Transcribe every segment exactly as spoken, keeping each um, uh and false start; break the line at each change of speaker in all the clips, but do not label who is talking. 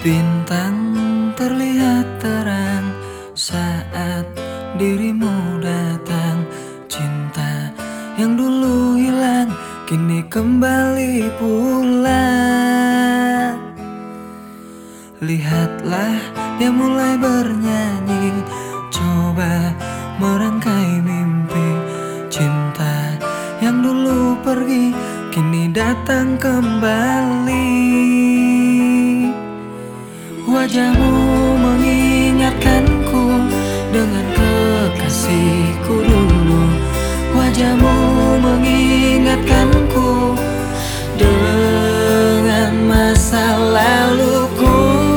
Bintang terlihat terang saat dirimu datang. Cinta yang dulu hilang kini kembali pulang. Lihatlah dia mulai bernyanyi, coba merangkai mimpi. Cinta yang dulu pergi kini datang kembali. Wajahmu mengingatkanku dengan kekasihku dulu. Wajahmu mengingatkanku dengan masa laluku.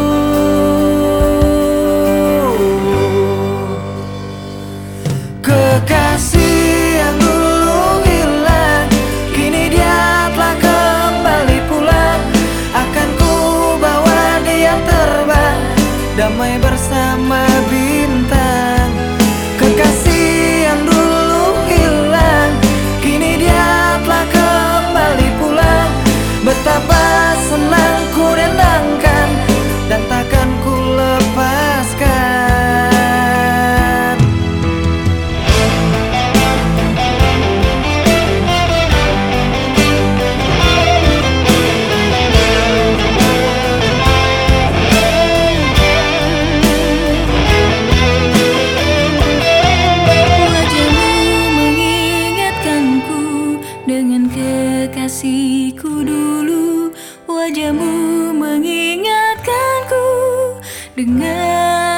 Kekasih yang dulu hilang kini dia telah kembali pulang. Akan ku bawa dia terbang damai bersama bintang. Kekasih yang dulu hilang kini dia telah kembali pulang. Betapa senang ku rendangkan dan takkan ku lepaskan.
Dengan kekasihku dulu, wajahmu mengingatkanku dengan